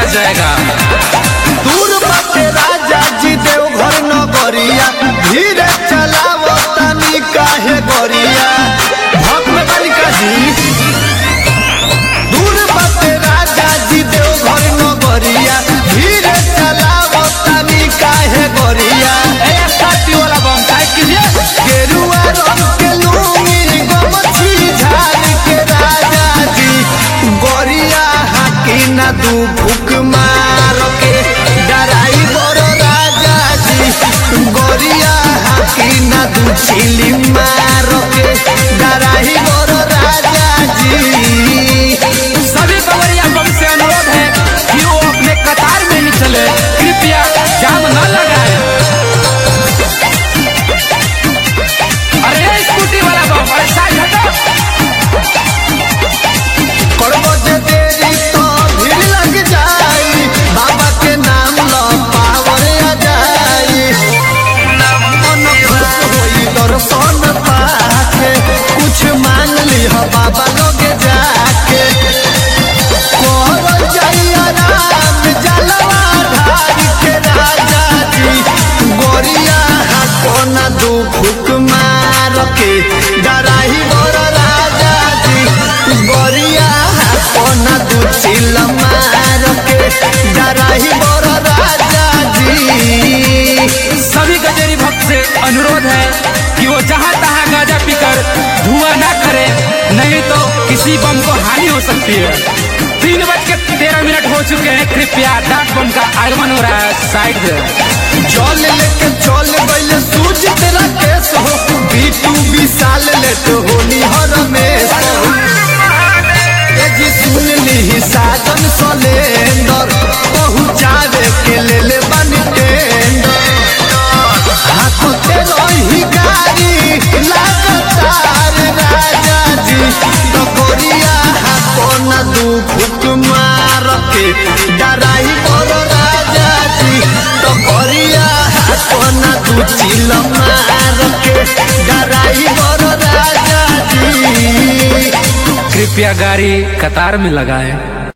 जाएगा। दूर बाटे राजा जी देवघर नगरिया, धीरे चलावो तनी काहे गोरिया। भक्त में बालिका जी दूर बाटे राजा जी देवघर नगरिया, धीरे चलावो तनी काहे गोरिया। वाला बम साइड कीजिए। गेरुआ रंग के लूंगी गमछी झाड़ के राजा जी, गोरिया हाकी ना दू फूक मार के डराई बड़ो राजा जी, गोरिया हाकी ना दू छिली मार के डराई बड़ो राजा जी। सभी कंवरिया बम से अनुरोध है कि वो अपने कतार में नहीं चले, कृपया जाम न लगाए। अरे स्कूटी वाला बम, अरे साइड हटो। करबो जे देरी तो भीड़ लग जाई, बाबा के नाम लो पावर आ जाई। मन खुश होई दर्शन पाके, कुछ मांग ली हो बाबा लोगे जाके। कर जाई आराम जलवा ढारी के राजा जी, गोरिया हाथो ना दू फूक मार के डराही बोर राजा जी, गोरिया हाथो ना दू चिल मार के डराही बोर राजा जी। सभी गजेरी भक्त से अनुरोध है कि वो जहाँ तहाँ गांजा पीकर धुआं ना करे, नहीं तो किसी बम को हानि हो सकती है। 3:13 हो चुके हैं, कृपया डाक बम का आगमन हो रहा है, साइड से। चल लेके चल गइले सूझ तेरा केस हो, बीटू विशाल ले तो होली हर में जी। सुन ली साजन सलेंदर पहुँचावे के ले बन टेंडर, हाथों ते रही गाड़ी लगातार राजा जी, तो गोरिया हाथों ना दू फूक मार के डराई बड़ो राजा जी, तो गोरिया हाथों ना दू चिल मार के डराई बड़ो राजा जी। कृपया गाड़ी कतार में लगाएं।